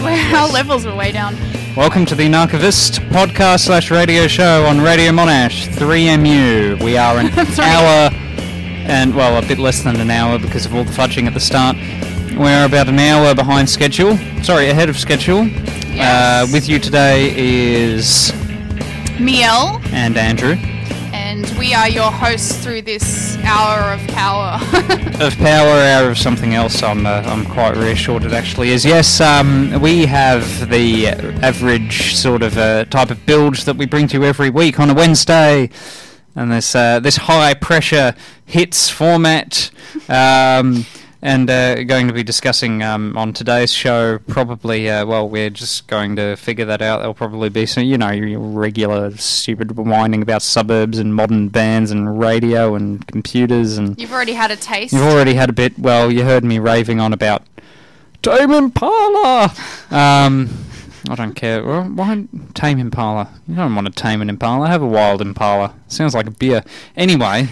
Our levels were way down. Welcome to the Narcovist podcast/radio show on Radio Monash 3MU. We are an hour and, well, a bit less than an hour because of all the fudging at the start. We're about an hour behind schedule. Sorry, ahead of schedule. Yes. With you today is... Miel. And Andrew. And we are your hosts through this hour of power. Of power, hour of something else. I'm quite reassured it actually is. Yes, we have the average sort of type of build that we bring to you every week on a Wednesday, and this high pressure hits format. And going to be discussing on today's show, probably, we're just going to figure that out. There'll probably be some, your regular stupid whining about suburbs and modern bands and radio and computers. And You've already had a taste. You've already had a bit. Well, you heard me raving on about Tame Impala. I don't care. Well, why Tame Impala? You don't want to tame an Impala. Have a wild Impala. Sounds like a beer. Anyway,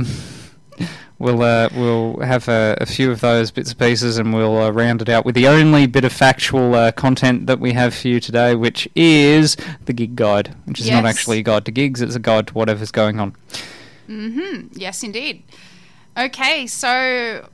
We'll have a few of those bits and pieces, and we'll round it out with the only bit of factual content that we have for you today, which is the gig guide, which is not actually a guide to gigs, it's a guide to whatever's going on. Mm-hmm. Yes, indeed. Okay, so...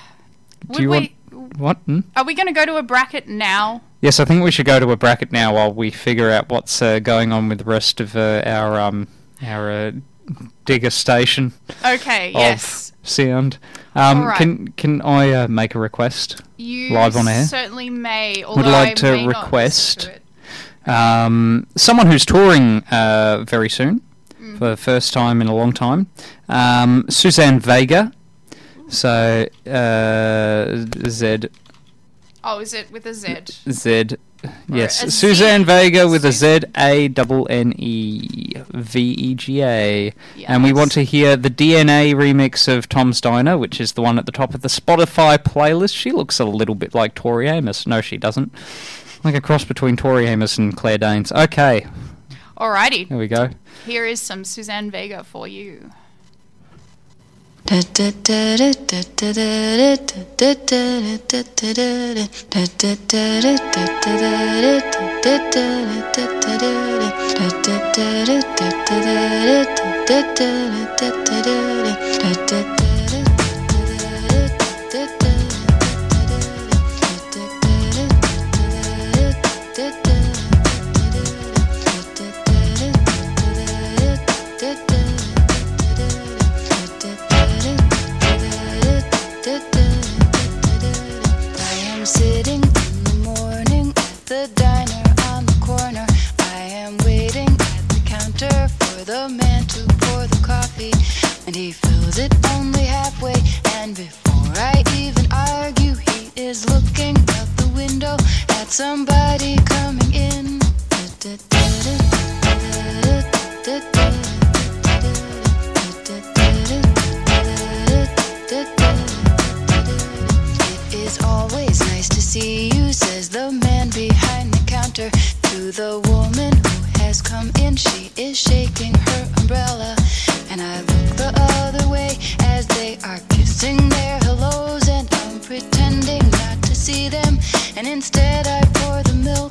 What? Are we going to go to a bracket now? Yes, I think we should go to a bracket now while we figure out what's going on with the rest of our digger station. Okay, yes. Sound. Right. Can I make a request? You live on air? Certainly may. Although Would like to I may request not listen to it. someone who's touring very soon for the first time in a long time. Suzanne Vega. So Z. Oh, is it with a Z? Z. Yes, a Suzanne Z. Vega with a Z-A-N-N-E-V-E-G-A. Yes. And we want to hear the DNA remix of Tom's Diner, which is the one at the top of the Spotify playlist. She looks a little bit like Tori Amos. No, she doesn't. Like a cross between Tori Amos and Claire Danes. Okay. Alrighty. Here we go. Here is some Suzanne Vega for you. Somebody coming in. It is always nice to see you, says the man behind the counter to the woman who has come in. She is shaking her umbrella, and I look the other way as they are kissing their hellos, and I'm pretending not to see them, and instead I pour the milk.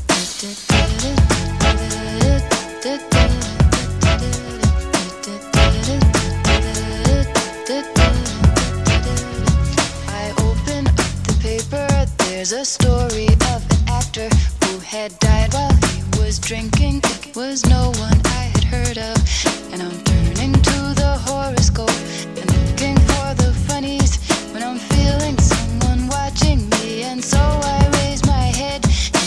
I open up the paper, there's a story of an actor who had died while he was drinking. It was no one I had heard of, and I'm turning to the horoscope and looking for the funnies when I'm feeling someone watching me, and so I raise my head.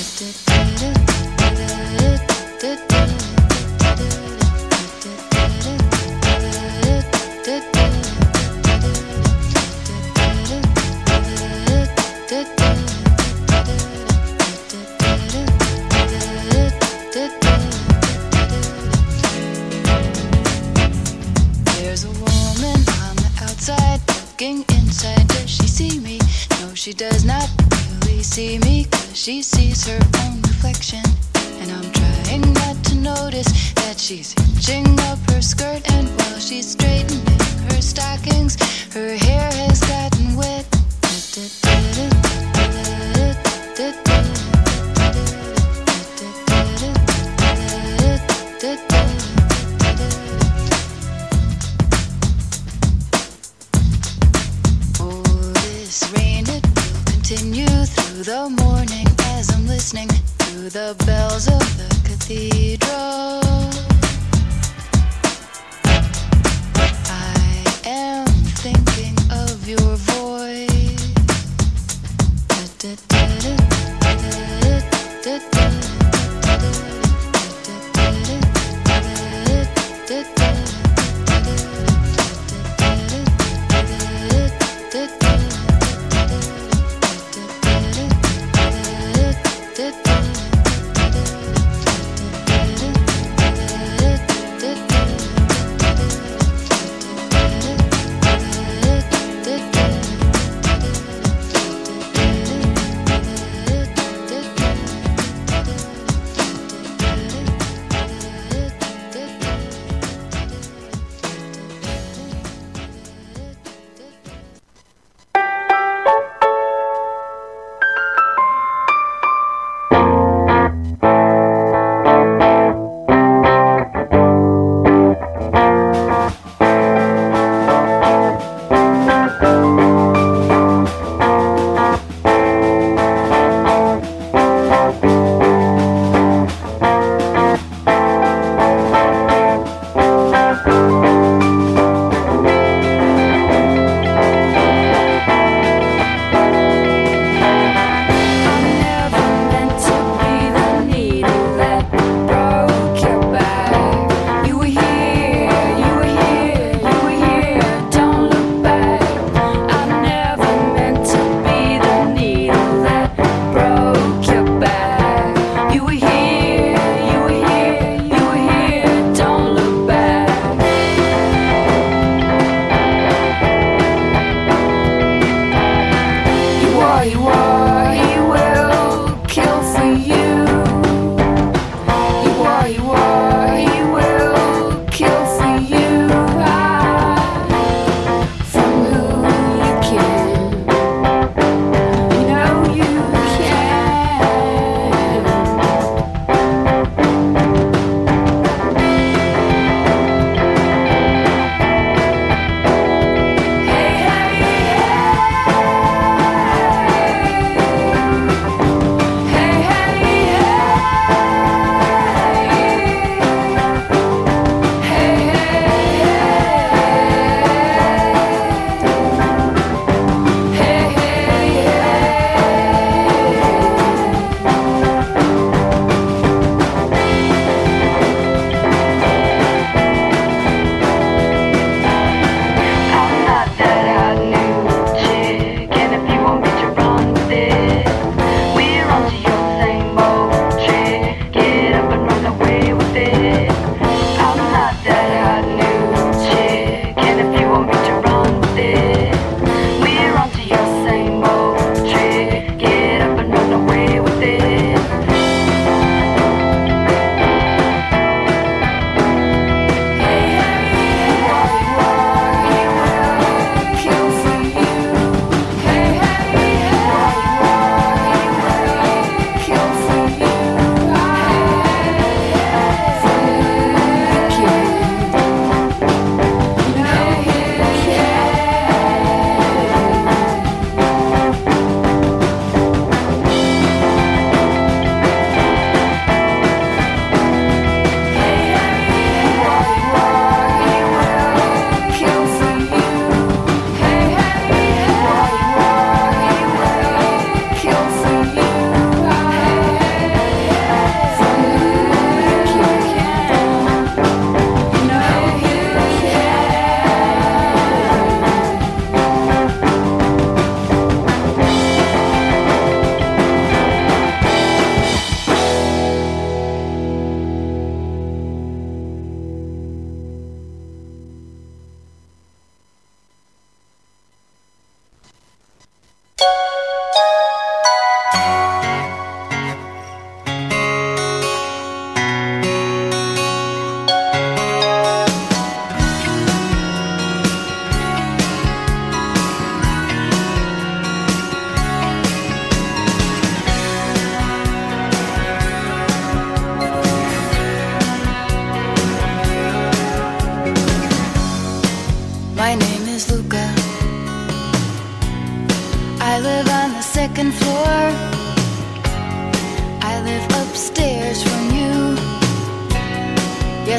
There's a woman on the outside looking inside. Does she see me? No, she does not really see me, 'cause she sees her own reflection. And I'm trying not to notice that she's hitching up her skirt, and while she's straightening her stockings, her hair has gotten wet. bells of the cathedral. I am thinking of your voice.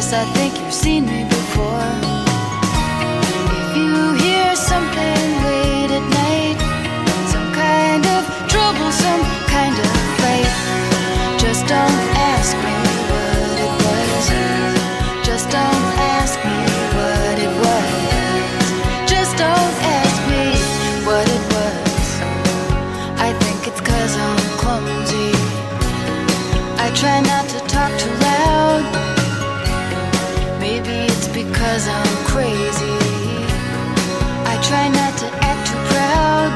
Yes, I think you've seen me before. If you hear something late at night, some kind of trouble, some kind of fight, just don't ask me what it was. Just don't ask me what it was. Just don't ask me what it was. I think it's 'cause I'm clumsy. I try not to talk too loud. Maybe it's because I'm crazy. I try not to act too proud.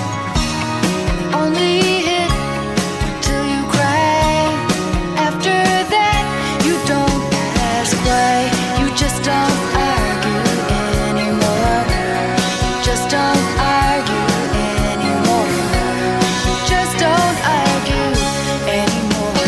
Only hit till you cry. After that, you don't ask why. You just don't argue anymore. Just don't argue anymore. Just don't argue anymore.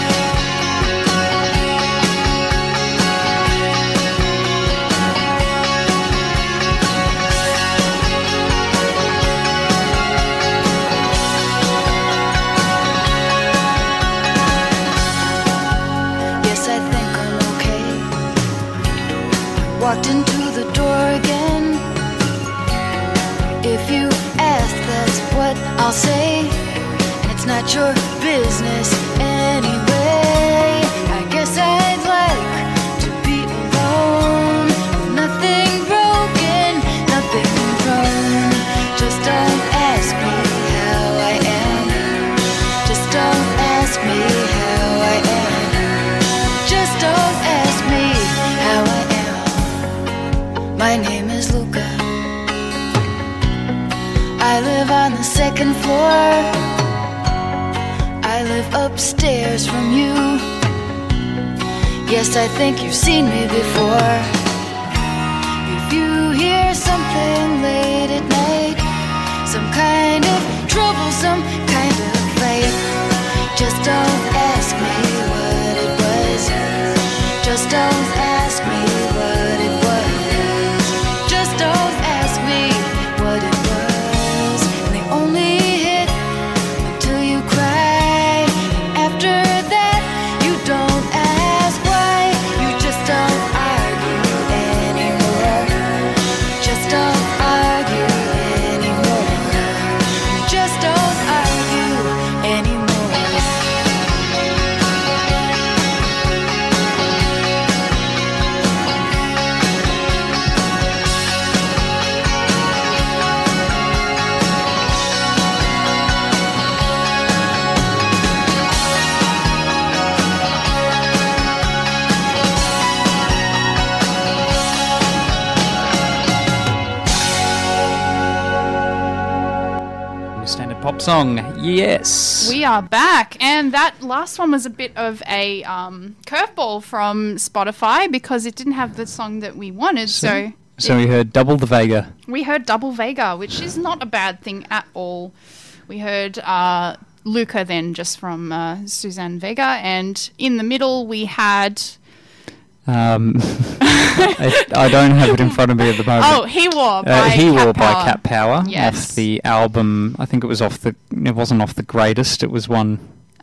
Yes, I think I'm okay. Walked into the door again. If you ask, that's what I'll say. And it's not your business anyway. I guess I'd like to be alone. Nothing broken, nothing wrong. Just don't ask me how I am. Just don't ask me how I am. Just don't ask me how I am. My name is Luca. I live on the second floor. I live upstairs from you. Yes, I think you've seen me before. If you hear something late at night, some kind of trouble, some kind of fight, just don't ask me what it was. Just don't ask me what it was. Just don't ask me what it was. And they only hit until you cry. After that, you don't ask why. You just don't argue anymore. Just don't argue anymore. Just don't argue anymore. Standard pop song. Yes. We are back, and that last one was a bit of a curveball from Spotify because it didn't have the song that we wanted. So we heard Double the Vega. we heard Double Vega, which is not a bad thing at all. We heard Luca then, just from Suzanne Vega, and in the middle we had... I don't have it in front of me at the moment. Oh, He War by He War Cat by Power. Cat Power. Yes. Off the album. I think it was off the. It wasn't off the greatest. It was one.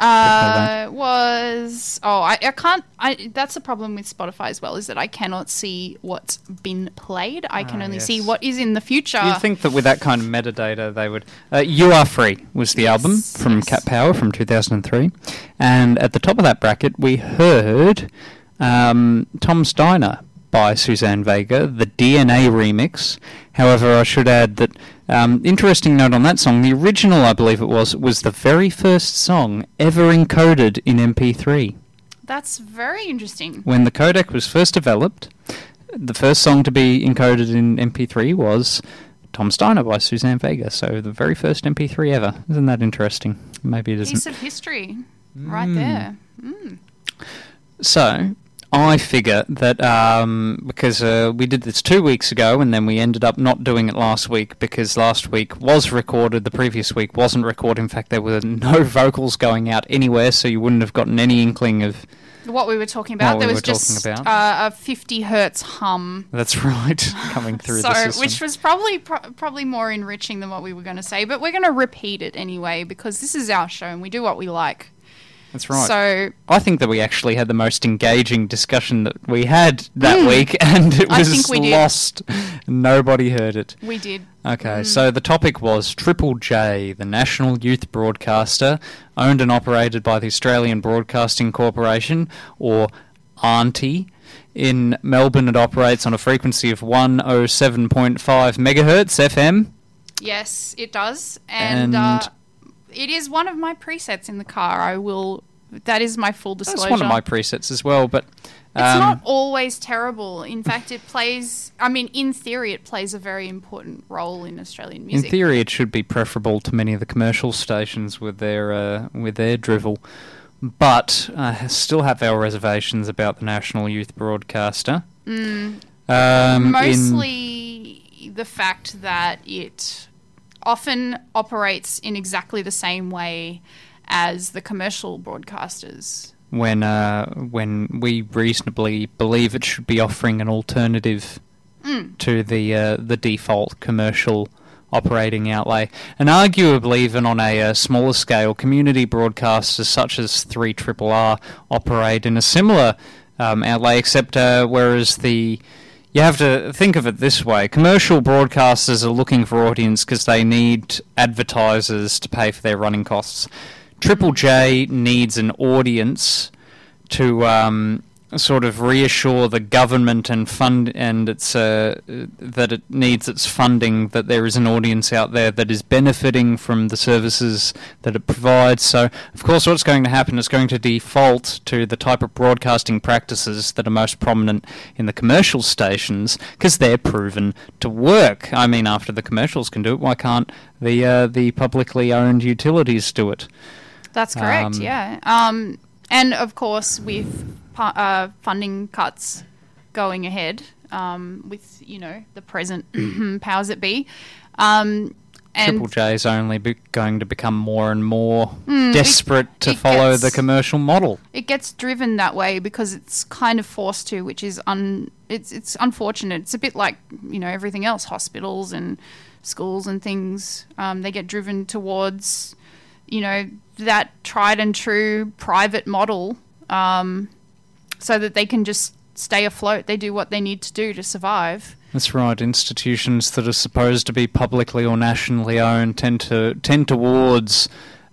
Was... Oh, I can't... that's the problem with Spotify as well, is that I cannot see what's been played. I can only see yes. what is in the future. You'd think that with that kind of metadata, they would. You Are Free was the album from yes. Cat Power from 2003, and at the top of that bracket we heard Tom Steiner by Suzanne Vega, the DNA remix. However, I should add that interesting note on that song. The original, I believe it was the very first song ever encoded in MP3. That's very interesting. When the codec was first developed, the first song to be encoded in MP3 was Tom Steiner by Suzanne Vega. So the very first MP3 ever. Isn't that interesting? Maybe it isn't. Piece of history right there. Mm. So I figure that because we did this 2 weeks ago and then we ended up not doing it last week because last week was recorded, the previous week wasn't recorded. In fact, there were no vocals going out anywhere, so you wouldn't have gotten any inkling of What we were talking about. What There we was were just talking about. a 50 hertz hum. That's right, coming through the system. Which was probably more enriching than what we were going to say, but we're going to repeat it anyway because this is our show and we do what we like. That's right. So I think that we actually had the most engaging discussion that we had that week, and it I was think we did. lost. Nobody heard it. we did. Okay, so the topic was Triple J, the national youth broadcaster, owned and operated by the Australian Broadcasting Corporation, or AUNTI. In Melbourne, it operates on a frequency of 107.5 megahertz FM. Yes, it does. And it is one of my presets in the car. That is my full disclosure. That's one of my presets as well, but... It's not always terrible. In fact, it plays... I mean, in theory, it plays a very important role in Australian music. In theory, it should be preferable to many of the commercial stations with their drivel. But I still have our reservations about the national youth broadcaster. Mostly the fact that it often operates in exactly the same way as the commercial broadcasters. When we reasonably believe it should be offering an alternative to the default commercial operating outlay, and arguably even on a smaller scale, community broadcasters such as 3RRR operate in a similar outlay, except whereas you have to think of it this way: commercial broadcasters are looking for audience because they need advertisers to pay for their running costs. Triple J needs an audience to sort of reassure the government and that it needs its funding, that there is an audience out there that is benefiting from the services that it provides. So, of course, what's going to happen is going to default to the type of broadcasting practices that are most prominent in the commercial stations, because they're proven to work. I mean, after the commercials can do it, why can't the publicly owned utilities do it? That's correct, yeah. And, of course, with funding cuts going ahead with, the present powers that be. And Triple J is only going to become more and more desperate to follow the commercial model. It gets driven that way because it's kind of forced to, which is it's unfortunate. It's a bit like, everything else, hospitals and schools and things. They get driven towards, that tried and true private model so that they can just stay afloat. They do what they need to do to survive. That's right. Institutions that are supposed to be publicly or nationally owned tend towards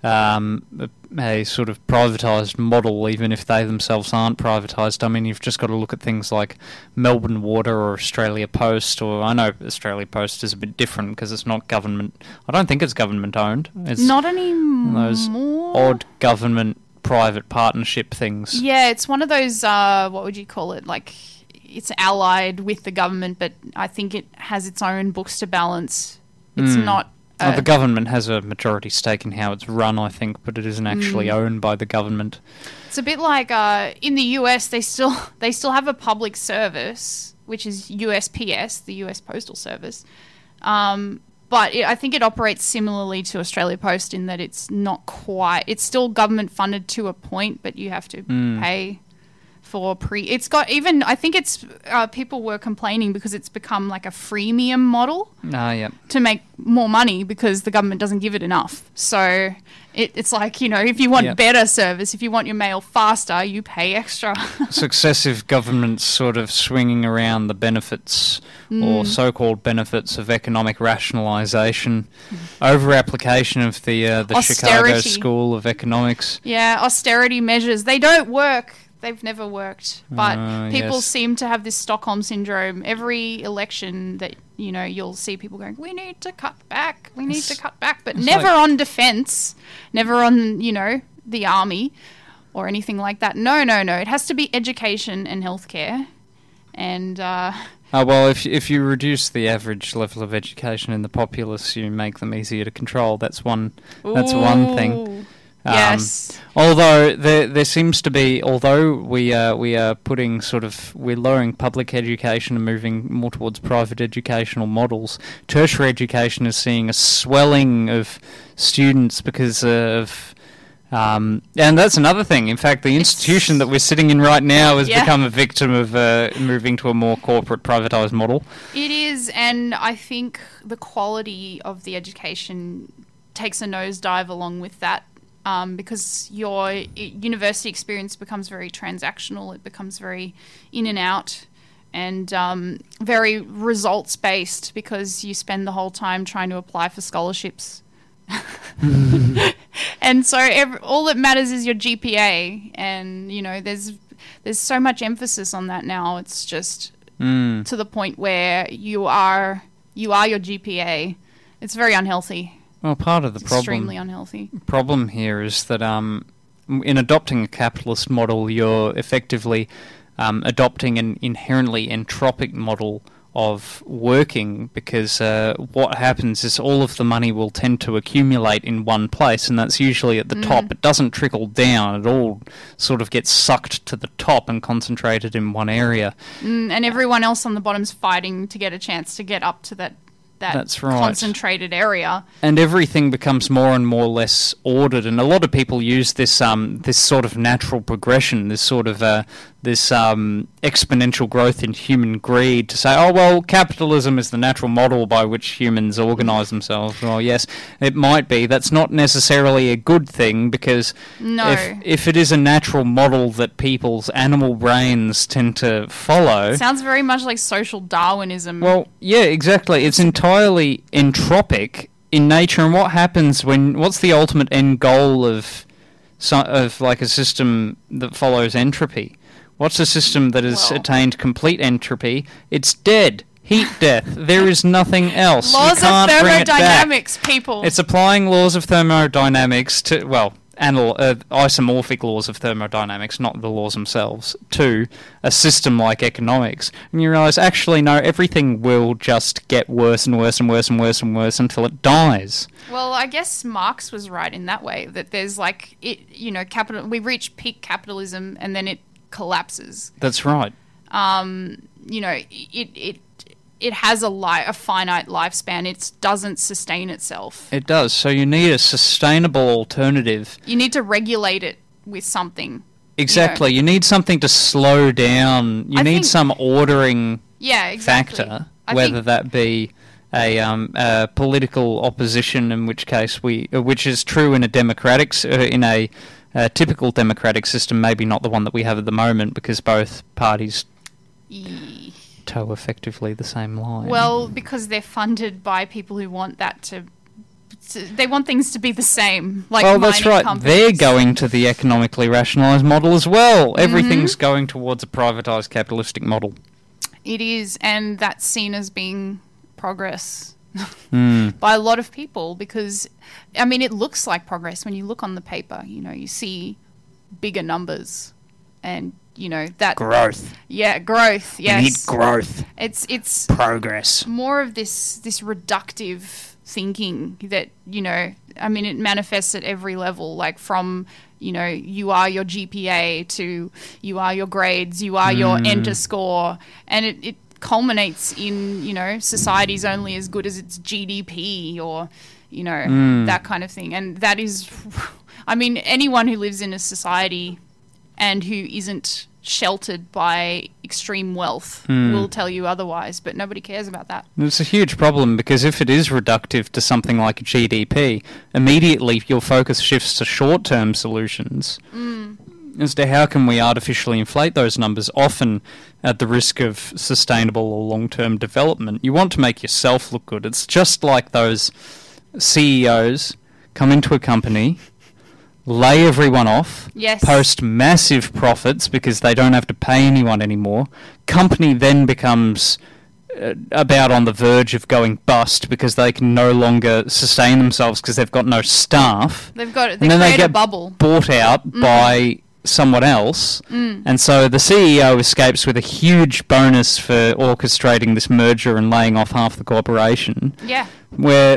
a sort of privatised model, even if they themselves aren't privatised. I mean, you've just got to look at things like Melbourne Water or Australia Post, or I know Australia Post is a bit different because it's not government. I don't think it's government owned. It's not anymore. Those odd government private partnership things. Yeah, it's one of those, what would you call it, like it's allied with the government, but I think it has its own books to balance. It's not... the government has a majority stake in how it's run, I think, but it isn't actually owned by the government. It's a bit like in the US, they still have a public service, which is USPS, the US Postal Service. But I think it operates similarly to Australia Post in that it's not quite... It's still government funded to a point, but you have to pay for It's got even... I think it's... people were complaining because it's become like a freemium model to make more money because the government doesn't give it enough. So it's like, if you want better service, if you want your mail faster, you pay extra. Successive governments sort of swinging around the benefits or so-called benefits of economic rationalisation, over-application of the Chicago School of Economics. Yeah, austerity measures. They don't work. They've never worked. But people seem to have this Stockholm syndrome. Every election that, you'll see people going, we need to cut back. We need to cut back. But never on defence, never on, the army or anything like that. No. It has to be education and healthcare. And... well, if you reduce the average level of education in the populace, you make them easier to control. That's one thing. Yes. Although there seems to be, although we are putting we're lowering public education and moving more towards private educational models, tertiary education is seeing a swelling of students because of, and that's another thing. In fact, the institution that we're sitting in right now has become a victim of moving to a more corporate privatised model. It is, and I think the quality of the education takes a nosedive along with that. because your university experience becomes very transactional. It becomes very in and out and very results based because you spend the whole time trying to apply for scholarships. And so all that matters is your GPA, and you know there's so much emphasis on that now. It's just to the point where you are your GPA. It's very unhealthy. Well, part of the Extremely unhealthy. problem here is that in adopting a capitalist model, you're effectively adopting an inherently entropic model of working, because what happens is all of the money will tend to accumulate in one place, and that's usually at the top. It doesn't trickle down. It all sort of gets sucked to the top and concentrated in one area. And everyone else on the bottom's fighting to get a chance to get up to that That's right. concentrated area. And everything becomes more and more less ordered, and a lot of people use this this sort of natural progression, this sort of exponential growth in human greed to say, oh, well, capitalism is the natural model by which humans organise themselves. Well, yes, it might be. That's not necessarily a good thing, because if it is a natural model that people's animal brains tend to follow... Sounds very much like social Darwinism. Well, yeah, exactly. It's entirely entropic in nature, and what happens what's the ultimate end goal of like a system that follows entropy? What's a system that has attained complete entropy? It's dead. Heat death. There is nothing else. Laws you can't of bring it back. thermodynamics, people. It's applying laws of thermodynamics to, isomorphic laws of thermodynamics, not the laws themselves, to a system like economics. And you realise, actually, no, everything will just get worse and worse and worse and worse and worse until it dies. Well, I guess Marx was right in that way, that there's we reach peak capitalism and then it collapses. That's right. It has a finite lifespan. It doesn't sustain itself. It does. So you need a sustainable alternative. You need to regulate it with something. Exactly. You need something to slow down. You need some ordering factor, whether that be a political opposition, in which case which is true in a typical democratic system, maybe not the one that we have at the moment, because both parties toe effectively the same line. Well, because they're funded by people who want that they want things to be the same. Like that's right. Companies. They're going to the economically rationalised model as well. Everything's going towards a privatised capitalistic model. It is, and that's seen as being progress by a lot of people, because, I mean, it looks like progress when you look on the paper. You see bigger numbers and, that... Growth. Yeah, growth, yes. We need growth. It's progress. More of this reductive thinking that, it manifests at every level, like from... you are your GPA to you are your grades, you are your enter score, and it culminates in, society's only as good as its GDP or, that kind of thing. And that is, anyone who lives in a society and who isn't sheltered by extreme wealth will tell you otherwise, but nobody cares about that. It's a huge problem, because if it is reductive to something like GDP, immediately your focus shifts to short-term solutions as to how can we artificially inflate those numbers, often at the risk of sustainable or long-term development. You want to make yourself look good. It's just like those CEOs come into a company, lay everyone off, post massive profits because they don't have to pay anyone anymore. Company then becomes about on the verge of going bust because they can no longer sustain themselves because they've got no staff. They create a bubble. Bought out by someone else, and so the CEO escapes with a huge bonus for orchestrating this merger and laying off half the corporation. Yeah. Where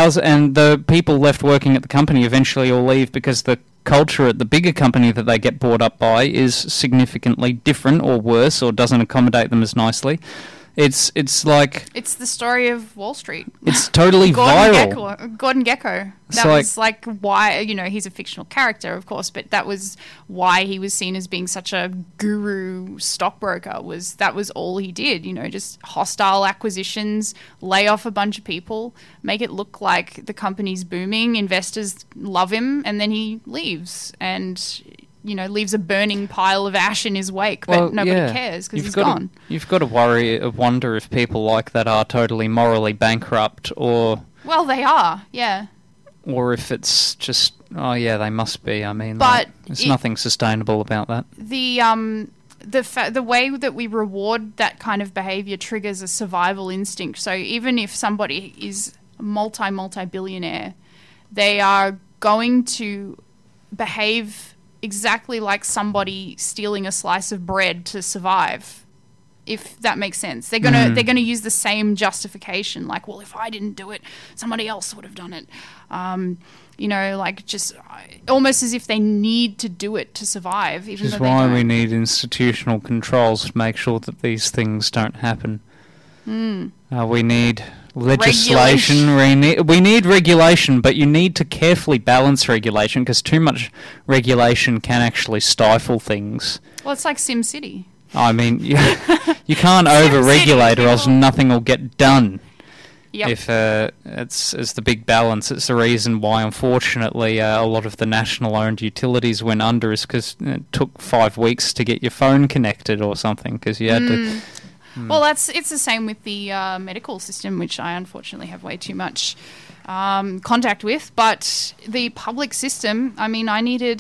the people left working at the company eventually all leave because the culture at the bigger company that they get bought up by is significantly different or worse or doesn't accommodate them as nicely. It's like It's the story of Wall Street. it's totally viral. Gordon Gekko. It's That was like why, he's a fictional character, of course, but that was why he was seen as being such a guru stockbroker. That was all he did, just hostile acquisitions, lay off a bunch of people, make it look like the company's booming, investors love him, and then he leaves and leaves a burning pile of ash in his wake, but nobody cares because he's gone. You've got to wonder if people like that are totally morally bankrupt, or Well, they are, yeah. or if it's just they must be. I mean, But there's nothing sustainable about that. The way that we reward that kind of behavior triggers a survival instinct. So even if somebody is multi-billionaire, they are going to behave exactly like somebody stealing a slice of bread to survive, if that makes sense. They're gonna use the same justification, like, well, if I didn't do it, somebody else would have done it. Just almost as if they need to do it to survive. Which is why we need institutional controls to make sure that these things don't happen. We need legislation. We need regulation, but you need to carefully balance regulation, because too much regulation can actually stifle things. Well, it's like SimCity. I mean, you can't over-regulate, or else nothing will get done. Yep. If it's the big balance. It's the reason why, unfortunately, a lot of the national-owned utilities went under, is because it took 5 weeks to get your phone connected or something, because you had to... Well, it's the same with the medical system, which I unfortunately have way too much contact with. But the public system, I mean, I needed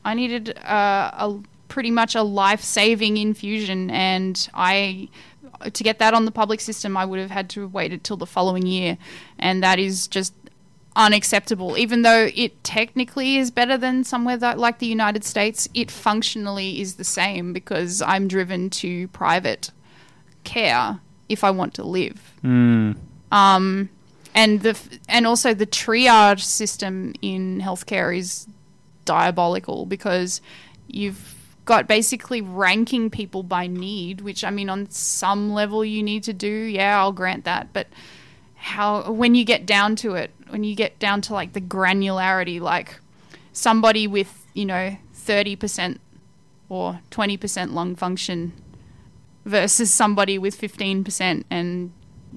pretty much a life-saving infusion, and to get that on the public system, I would have had to wait until the following year, and that is just unacceptable. Even though it technically is better than somewhere like the United States, it functionally is the same, because I'm driven to private care if I want to live. And also the triage system in healthcare is diabolical, because you've got basically ranking people by need, which, I mean, on some level you need to do. Yeah, I'll grant that. But when you get down to it, when you get down to like the granularity, like somebody with, 30% or 20% lung function versus somebody with 15%, and,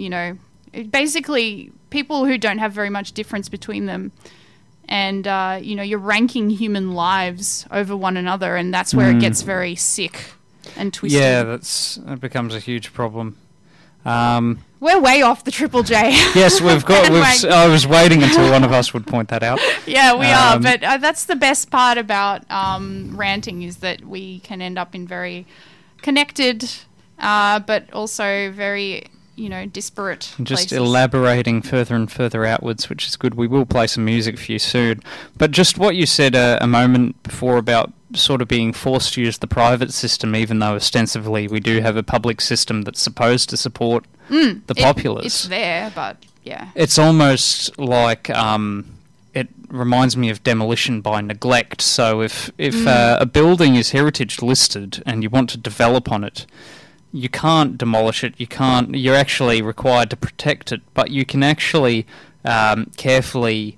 basically people who don't have very much difference between them. And, you're ranking human lives over one another, and that's where it gets very sick and twisted. Yeah, that becomes a huge problem. We're way off the Triple J. Yes, I was waiting until one of us would point that out. Yeah, we are. But that's the best part about ranting, is that we can end up in very connected, but also very... disparate Just places. Elaborating further and further outwards, which is good. We will play some music for you soon. But just what you said a moment before about sort of being forced to use the private system, even though ostensibly we do have a public system that's supposed to support the populace. It's there, but yeah. It's almost like... it reminds me of demolition by neglect. So if a building is heritage listed and you want to develop on it, you can't demolish it. You're actually required to protect it, but you can actually carefully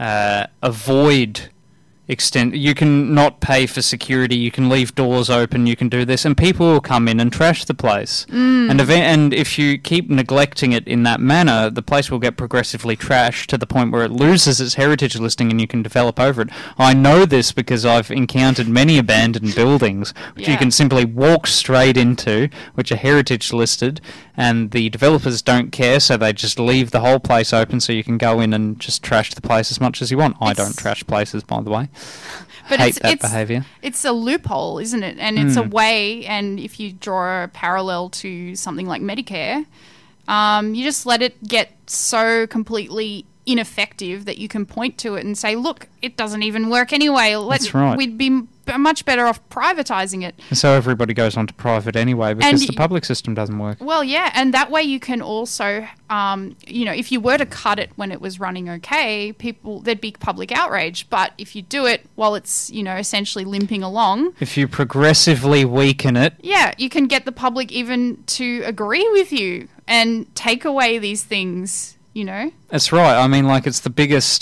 avoid you can not pay for security, you can leave doors open, you can do this, and people will come in and trash the place. And if you keep neglecting it in that manner, the place will get progressively trashed to the point where it loses its heritage listing and you can develop over it. I know this because I've encountered many abandoned buildings which you can simply walk straight into, which are heritage listed, and the developers don't care, so they just leave the whole place open so you can go in and just trash the place as much as you want. I don't trash places, by the way. But hate that behaviour. It's a loophole, isn't it? And it's a way, and if you draw a parallel to something like Medicare, you just let it get so completely ineffective that you can point to it and say, look, it doesn't even work anyway. That's right. We'd be much better off privatising it. And so everybody goes on to private anyway because the public system doesn't work. Well, yeah, and that way you can also, if you were to cut it when it was running okay, there'd be public outrage. But if you do it while it's, essentially limping along... If you progressively weaken it... Yeah, you can get the public even to agree with you and take away these things... That's right. I mean, it's the biggest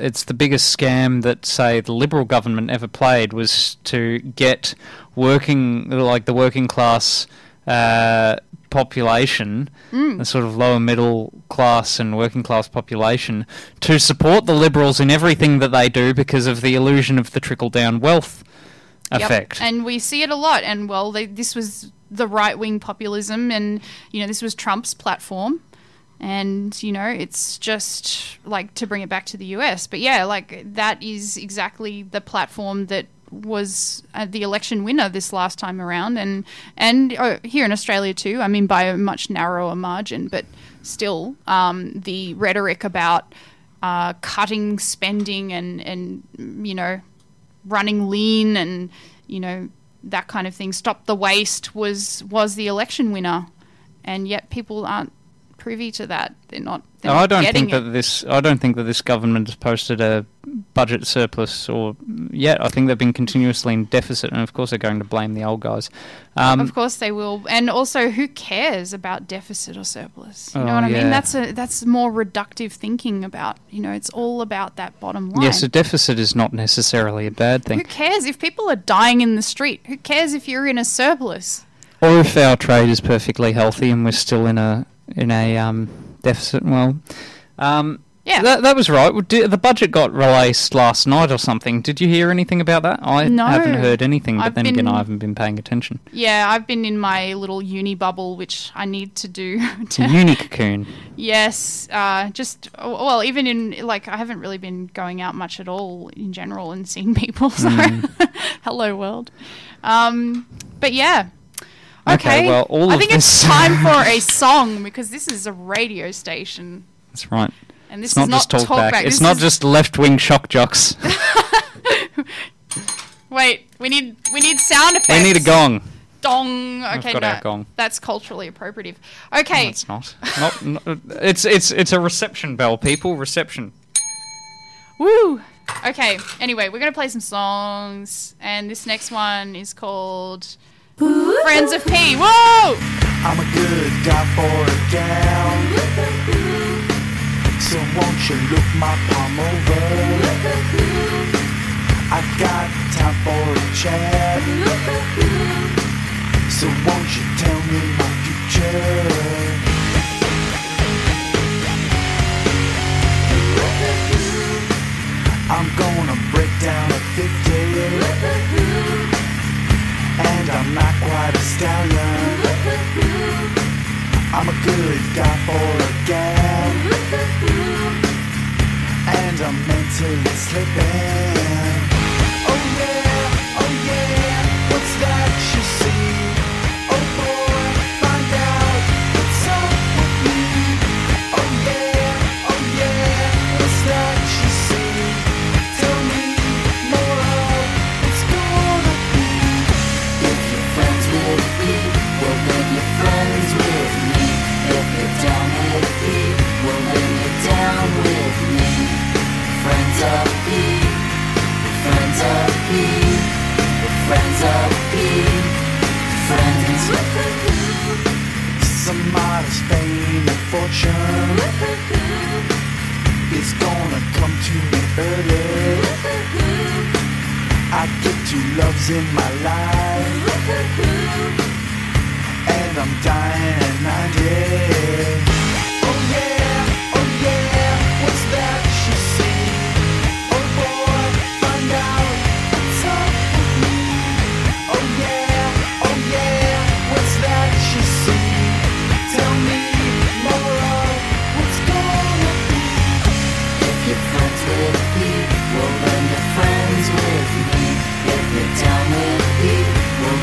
scam that, say, the Liberal government ever played was to get the working class population, the sort of lower middle class and working class population, to support the Liberals in everything that they do because of the illusion of the trickle-down wealth effect. Yep. And we see it a lot. And, this was the right-wing populism and, this was Trump's platform. And, it's just, to bring it back to the US. But, yeah, that is exactly the platform that was the election winner this last time around. And here in Australia too, I mean, by a much narrower margin. But still, the rhetoric about cutting spending and running lean and, that kind of thing, stop the waste was the election winner. And yet people aren't privy to that. They're not I don't getting think that this government has posted a budget surplus yet. I think they've been continuously in deficit, and of course they're going to blame the old guys. Of course they will. And also, who cares about deficit or surplus? You know what I mean? That's more reductive thinking about, it's all about that bottom line. Yes, a deficit is not necessarily a bad thing. Who cares if people are dying in the street? Who cares if you're in a surplus? Or if our trade is perfectly healthy and we're still in a deficit. Well, that was right. The budget got released last night or something. Did you hear anything about that? I haven't heard anything, but then again, I haven't been paying attention. Yeah, I've been in my little uni bubble, which I need to do. Uni cocoon. Yes, even in, I haven't really been going out much at all in general and seeing people, so hello world. But yeah. Okay, well, I think it's time for a song because this is a radio station. That's right. And this is not talkback. It's not just left-wing shock jocks. Wait, we need sound effects. We need a gong. Dong. Okay, I've got our gong. That's culturally appropriative. Okay. No, it's not. It's a reception bell, people. Reception. Woo. Okay. Anyway, we're gonna play some songs, and this next one is called Friends of P. Whoa! I'm a good guy for a gal, so won't you look my palm over? I got time for a chat, so won't you tell me my future? I'm gonna break down at 50, and I'm not quite a stallion. I'm a good guy for a gal, and I'm mentally slipping. Oh yeah, what's that you see? Oh boy, find out what's up with me. Oh yeah, what's that you see? Tell me more of what's gonna be. If you're friends with me, well then you're friends with me. If you're down with me, well then you're down with me. Friends of P, friends of P, friends of P, friends. Some modest fame and fortune is gonna come to me early. I get 2 loves in my life, and I'm dying at 90. Oh yeah, what's that you see? Oh boy, find out what's up with me. Oh yeah, what's that you see? Tell me more of what's gonna be. If you're friends with me, well then you're friends with me. If you're down with me, well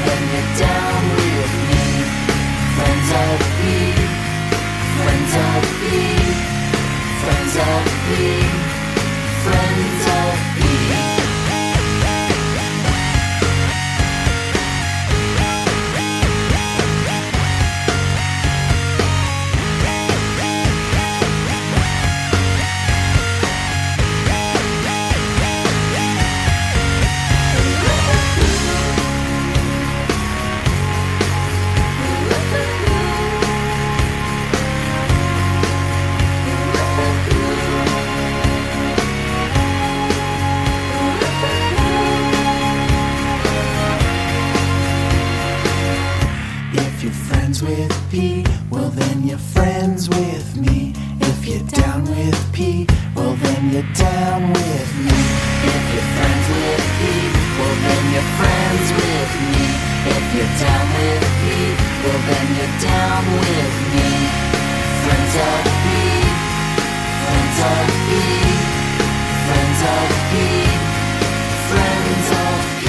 friends with P, well then you're friends with me. If you're down with P, well then you're down with me. If you're friends with P, well then you're friends with me. If you're down with P, well then you're down with me. Friends of P, friends of P, friends of P, friends of P,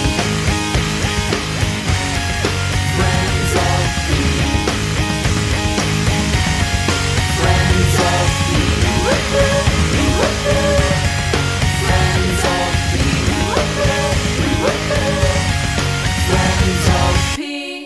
friends of P, friends of P, friends of P, friends of P.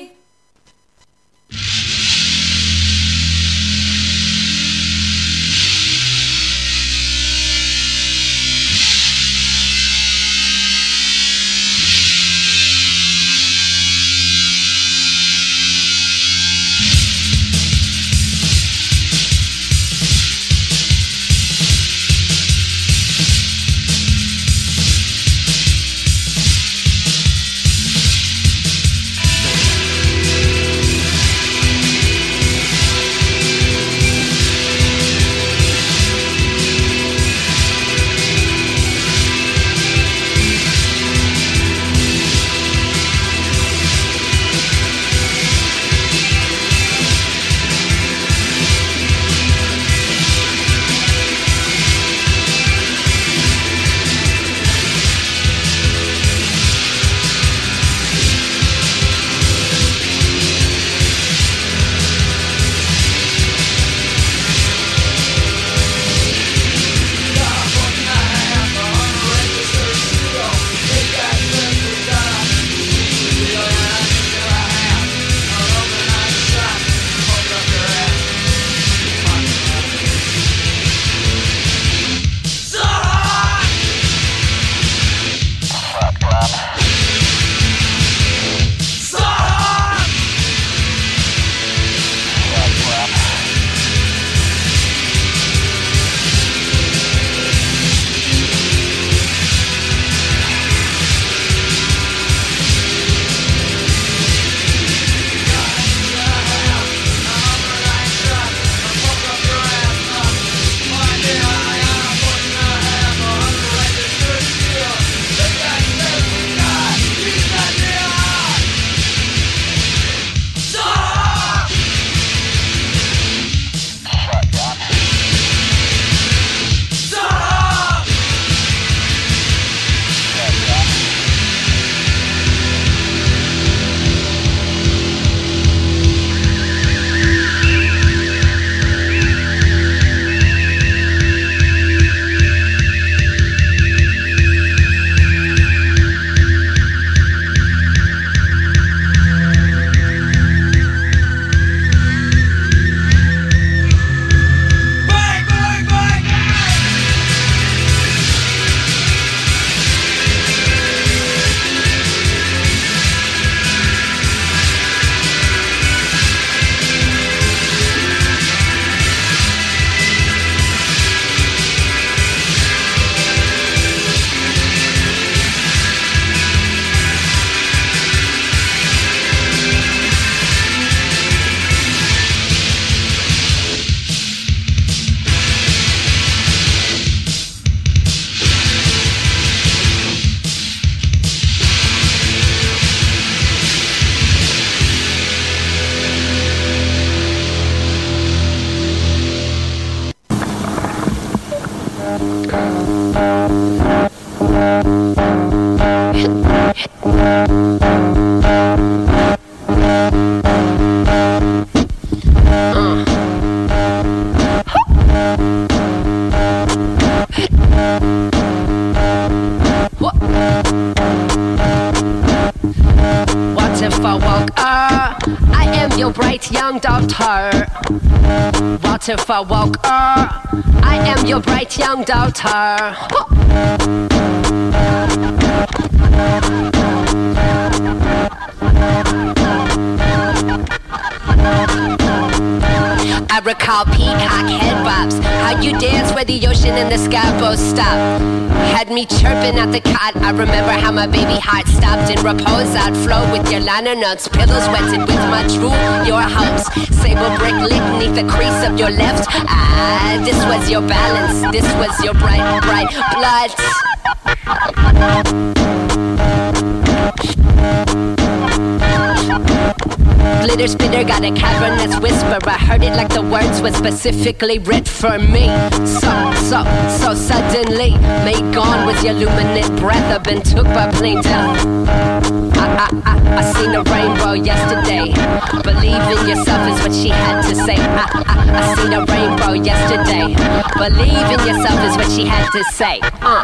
What if I woke up? I am your bright young daughter. What if I woke up? I am your bright young daughter. I recall peacock head bobs. How you dance where the ocean and the sky both stop. Had me chirping at the cot. I remember how my baby heart stopped in repose. I'd flow with your liner notes. Pillows wetted with my drool, your hopes. Sable brick lit beneath the crease of your left. Ah, this was your balance. This was your bright, bright blood. Glitter spitter got a cavernous whisper. I heard it like the words were specifically writ for me. So suddenly, made gone with your luminant breath. I've been took by plain death. I seen a rainbow yesterday. Believe in yourself is what she had to say. I seen a rainbow yesterday. Believe in yourself is what she had to say.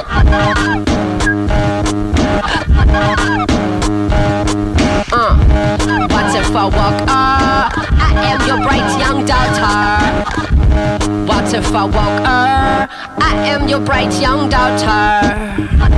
Waterfall walk, I am your bright young daughter. Waterfall walk, I am your bright young daughter.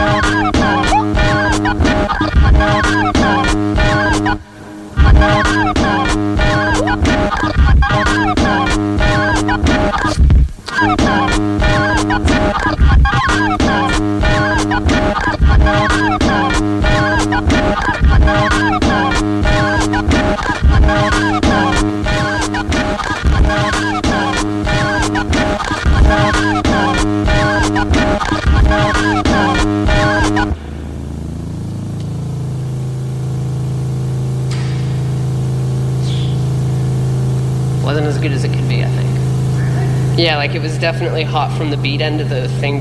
Wasn't as good as it could be, I think. Yeah, like it was definitely hot from the beat end of the thing.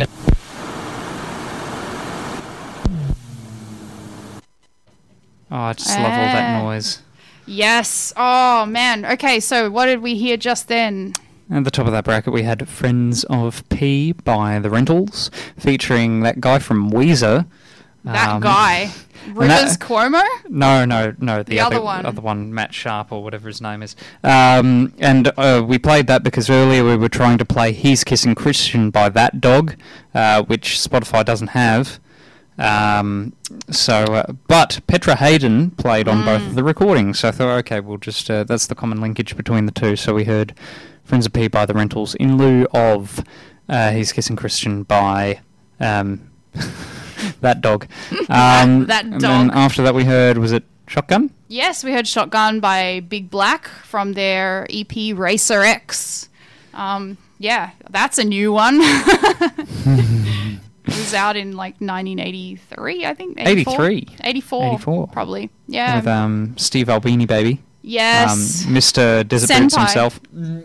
Oh, I just love all that noise. Yes. Oh, man. Okay, so what did we hear just then? At the top of that bracket, we had Friends of P by The Rentals, featuring that guy from Weezer. That guy. Rivers Cuomo? No. The other one. Other one, Matt Sharp or whatever his name is. And we played that because earlier we were trying to play He's Kissing Christian by That Dog, which Spotify doesn't have. But Petra Hayden played on both of the recordings, so I thought, okay, we'll just, that's the common linkage between the two. So we heard Friends of P by The Rentals in lieu of He's Kissing Christian by That Dog. That And Dog. then after that we heard, was it Shotgun? Yes, we heard Shotgun by Big Black from their EP Racer X. Yeah, that's a new one. It was out in like 1983, I think. 83. 84, probably. Yeah. With Steve Albini, baby. Yes. Mr. Desert Senpai. Boots himself.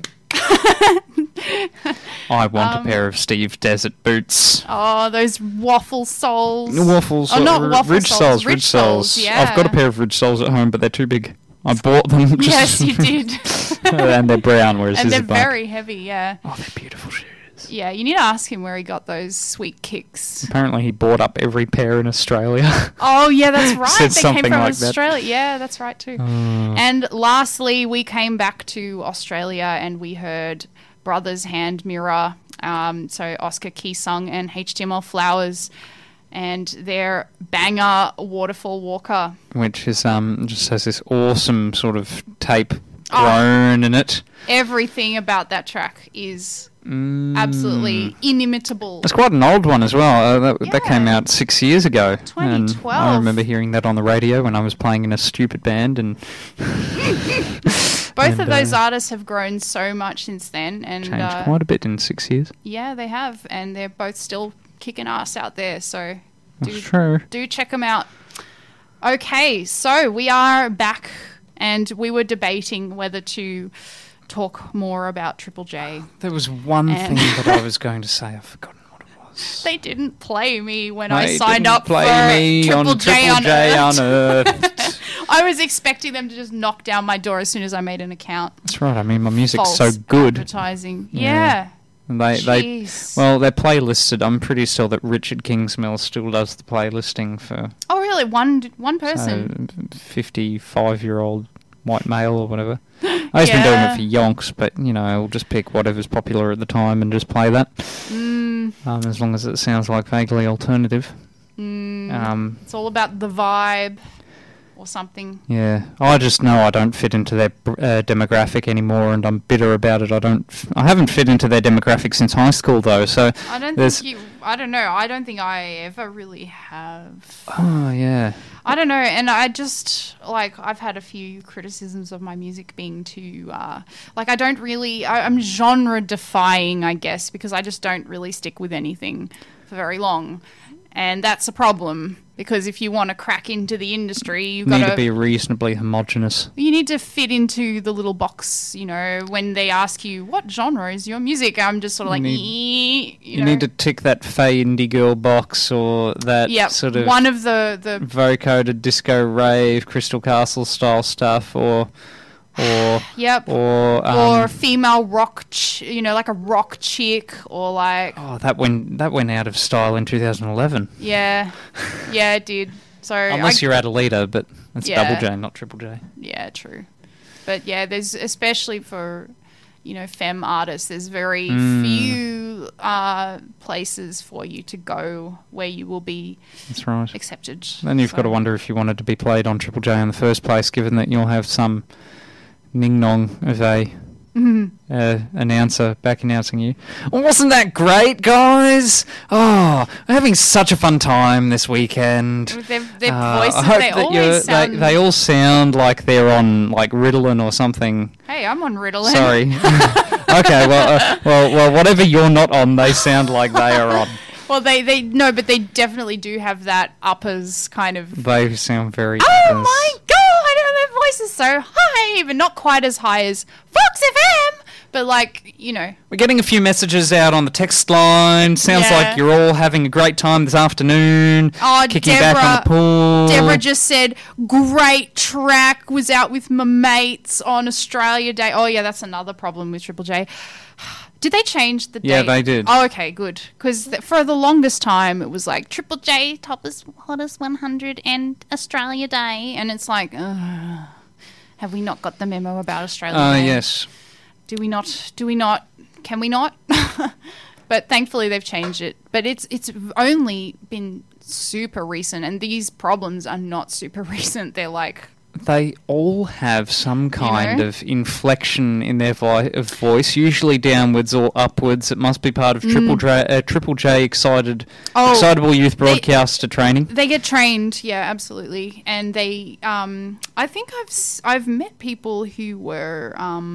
I want a pair of Steve Desert Boots. Oh, those waffle soles. Waffles. Oh, not waffle Ridge soles. Ridge soles. Yeah. I've got a pair of Ridge soles at home, but they're too big. I bought them. Yes, you did. And they're brown, whereas And this they're is black. very heavy, yeah. Oh, they're beautiful shoes. Yeah, you need to ask him where he got those sweet kicks. Apparently he bought up every pair in Australia. Oh, yeah, that's right. Said They came something from like that. Australia. Yeah, that's right too. And lastly, we came back to Australia and we heard Brothers Hand Mirror, so Oscar Keysung and HTML Flowers, and their banger Waterfall Walker. Which is just has this awesome sort of tape groan in it. Everything about that track is absolutely inimitable. It's quite an old one as well. That came Yeah. out 6 years ago. And 2012. I remember hearing that on the radio when I was playing in a stupid band. And Both of those artists have grown so much since then, and changed quite a bit in 6 years. yeah, they have, and they're both still kicking ass out there. So That's true. do check them out. Okay, so we are back, and we were debating whether to talk more about Triple J. There was one And- thing that I was going to say. I've forgotten what it was. They didn't play me when They I signed didn't up play for me Triple on J Triple on J Earth. on Earth. I was expecting them to just knock down my door as soon as I made an account. That's right. I mean, my music's False so good. advertising. Yeah. Yeah. And they're playlisted. I'm pretty sure that Richard Kingsmill still does the playlisting for Oh, really? One person? 55-year-old white male or whatever. I've been doing it for yonks, but, you know, I'll just pick whatever's popular at the time and just play that. As long as it sounds like vaguely alternative. It's all about the vibe. or something. Yeah, I just know I don't fit into their demographic anymore, and I'm bitter about it. I haven't fit into their demographic since high school, though. So I don't know. I don't think I ever really have. Oh yeah. I don't know, and I just I've had a few criticisms of my music being too I don't really. I'm genre defying, I guess, because I just don't really stick with anything for very long, and that's a problem. Because if you want to crack into the industry, you need to be reasonably homogenous. You need to fit into the little box, when they ask you, what genre is your music? I'm just sort of you need to tick that Faye Indie Girl box or that sort of one of the vocoded disco rave, Crystal Castle style stuff, or female rock, like a rock chick, or like. Oh, that went out of style in 2011. Yeah, yeah, it did. So unless you're Adelita, but that's Double J, not Triple J. Yeah, true. But yeah, there's especially for femme artists. There's very few places for you to go where you will be. That's right. Accepted. Then you've got to wonder if you wanted to be played on Triple J in the first place, given that you'll have some ning-nong of a announcer back announcing you. Wasn't that great, guys? Oh, we're having such a fun time this weekend. Their voices, they all sound like they're on like Ritalin or something. Hey, I'm on Ritalin. Sorry. Okay, well, whatever you're not on, they sound like they are on. Well, but they definitely do have that uppers kind of. They sound very. Oh uppers. My God! Their voice is so high, but not quite as high as Fox FM. But we're getting a few messages out on the text line. Sounds like you're all having a great time this afternoon. Oh, kicking back on the pool. Deborah just said, "Great track. Was out with my mates on Australia Day." Oh yeah, that's another problem with Triple J. Did they change the date? Yeah, they did. Oh, okay, good. Because for the longest time, it was like Triple J, hottest 100, and Australia Day. And it's like, have we not got the memo about Australia Day? Yes. Do we not? Can we not? But thankfully, they've changed it. But it's only been super recent, and these problems are not super recent. They're like... They all have some kind of inflection in their voice, usually downwards or upwards. It must be part of Triple J excitable youth broadcaster training. They get trained, yeah, absolutely. And they, I think I've met people who were,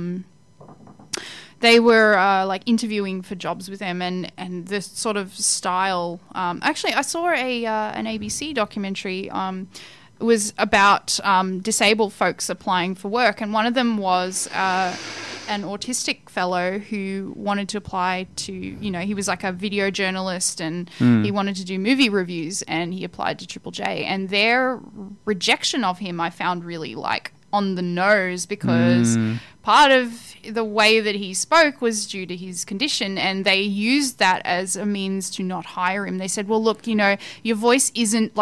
they were interviewing for jobs with them, and the sort of style. Actually, I saw an ABC documentary. It was about disabled folks applying for work, and one of them was an autistic fellow who wanted to apply to, he was like a video journalist, and he wanted to do movie reviews, and he applied to Triple J, and their rejection of him I found really on the nose, because part of the way that he spoke was due to his condition, and they used that as a means to not hire him. They said, well, look, your voice isn't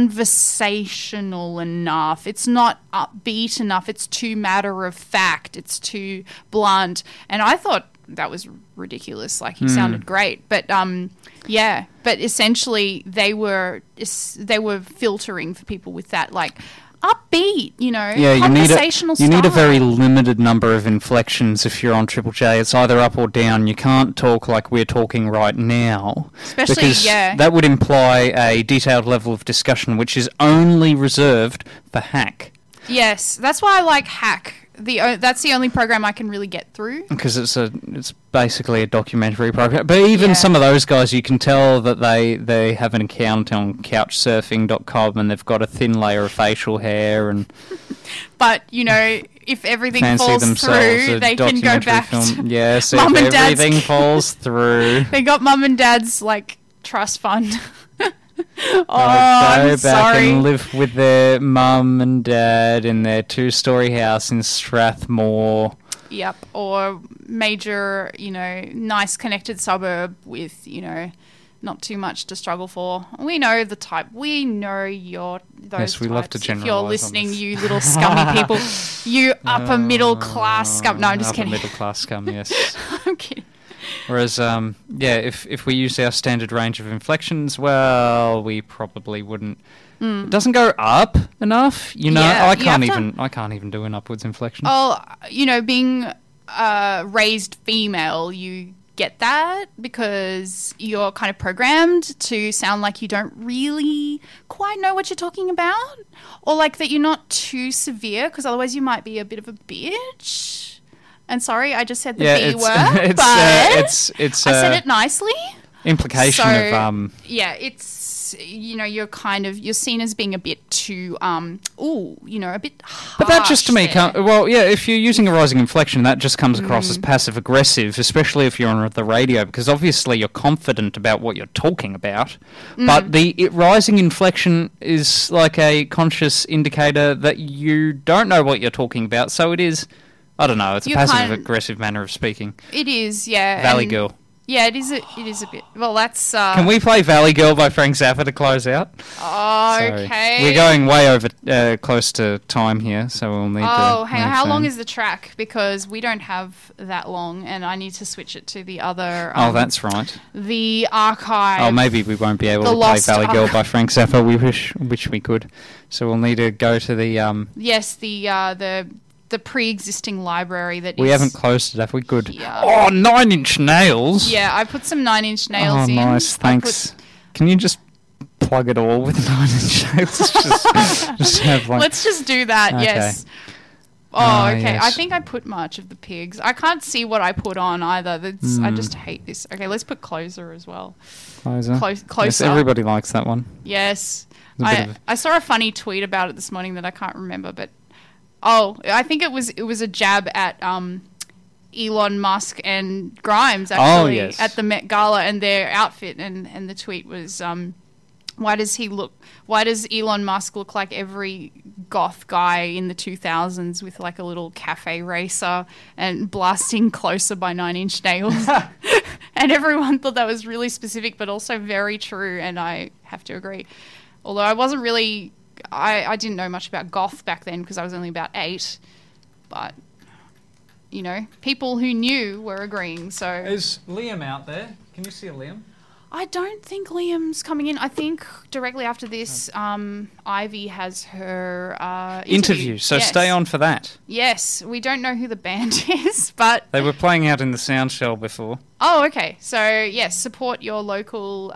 conversational enough. It's not upbeat enough. It's too matter of fact. It's too blunt. And I thought that was ridiculous. He sounded great. But but essentially they were filtering for people with that upbeat, conversational style. You need a very limited number of inflections if you're on Triple J. It's either up or down. You can't talk like we're talking right now. Especially, because that would imply a detailed level of discussion, which is only reserved for Hack. Yes, that's why I like Hack. That's the only program I can really get through. Because it's basically a documentary program. But even some of those guys, you can tell that they have an account on couchsurfing.com, and they've got a thin layer of facial hair. And but, if everything falls through, they can go back to yes, Mum and Dad's. Everything falls through. They got Mum and Dad's, trust fund. Go back and live with their mum and dad in their 2-story house in Strathmore. Yep, or major, nice connected suburb with, not too much to struggle for. We know the type. We know those yes, we types. love to generalise. If you're listening, you little scummy people, you upper middle class scum. No, I'm just kidding. Upper middle class scum, yes. I'm kidding. Whereas, if we use our standard range of inflections, well, we probably wouldn't It doesn't go up enough. You know, Yeah, I you can't have to- even. I can't even do an upwards inflection. Oh, being raised female, you get that because you're kind of programmed to sound like you don't really quite know what you're talking about, or like that you're not too severe, because otherwise you might be a bit of a bitch. And sorry, I just said the B word, but I said it nicely. Implication So, of yeah, it's you're seen as being a bit too a bit harsh. But that just to me, there. if you're using a rising inflection, that just comes across as passive aggressive, especially if you're on the radio, because obviously you're confident about what you're talking about. But the rising inflection is like a conscious indicator that you don't know what you're talking about. So it is, I don't know, it's a passive aggressive manner of speaking. It is, yeah. Valley and- Girl. Yeah, it is a bit. Well, that's. Can we play Valley Girl by Frank Zappa to close out? Okay. We're going way over close to time here, so we'll need to. Oh, hang on. move How long soon. is the track? Because we don't have that long, and I need to switch it to the other. Oh, that's right. The archive. Oh, maybe we won't be able The to play Lost Valley Girl Archive. by Frank Zappa. We wish we could. So we'll need to go to the. Yes, the pre-existing library that We is- haven't closed it, have we? Good. Yeah. Oh, 9 Inch Nails. Yeah, I put some 9 Inch Nails Oh, in. nice. I Thanks. Can you just plug it all with 9 Inch Nails? just have like. Let's just do that. Okay. Yes. Oh, Ah, okay. yes. I think I put March of the Pigs. I can't see what I put on either. That's I just hate this. Okay, let's put Closer as well. Closer. Closer. Yes, everybody likes that one. Yes. It's a bit of I saw a funny tweet about it this morning that I can't remember, but I think it was a jab at Elon Musk and Grimes actually yes. at the Met Gala and their outfit, and the tweet was why does Elon Musk look like every goth guy in the 2000s with like a little cafe racer and blasting Closer by 9 Inch Nails? And everyone thought that was really specific but also very true, and I have to agree. Although I wasn't really I didn't know much about goth back then because I was only about 8, but people who knew were agreeing. So Is Liam out there? Can you see Liam? I don't think Liam's coming in. I think directly after this, Ivy has her interview. So Yes. stay on for that. Yes, we don't know who the band is, but They were playing out in the sound shell before. oh, okay. So yes, support your local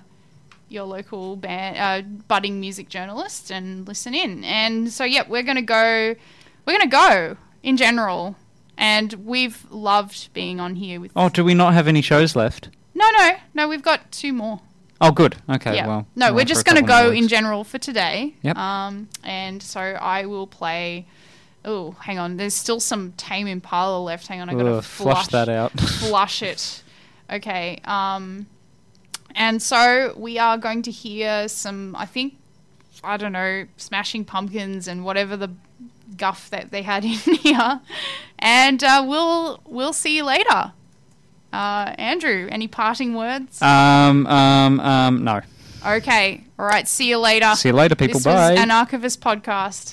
band, budding music journalist, and listen in. And so yeah, we're gonna go in general, and we've loved being on here with. Oh, do we not have any shows left? No, we've got 2 more. Oh, good. Okay, Yeah. well. No, we'll we're wait for just a going to couple more go in weeks. general for today. Yep. And so I will play. Oh, hang on. There's still some Tame Impala left. Hang on, I got to Ugh, flush that out. Flush it. Okay. And so we are going to hear some. I don't know, Smashing Pumpkins and whatever the guff that they had in here. And we'll see you later. Andrew, any parting words? No. Okay. All right. See you later. See you later, people. This Bye. was an Archivist podcast.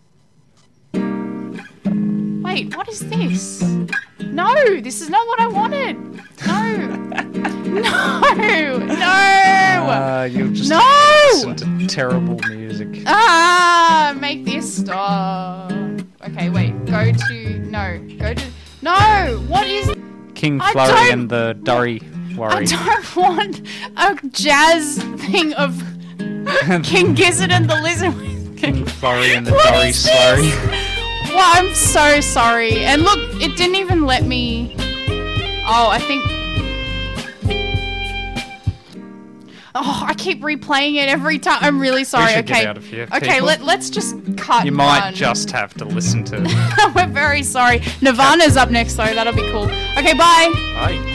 Wait, what is this? No, this is not what I wanted. No. You'll just No! listen to terrible music. Make this stop. Okay, wait. Go to. No. What is? King I Flurry don't- and the Durry I Worry. don't want a jazz thing of King Gizzard and the Lizard. King Flurry and the What Durry is Slurry. this? Well, I'm so sorry. And look, it didn't even let me. Oh, I think. Oh, I keep replaying it every time. I'm really sorry. should get Okay. out of here, Okay, people. let's just cut. You might one. just have to listen to. We're very sorry. Nirvana's up next, though. That'll be cool. Okay, bye. Bye.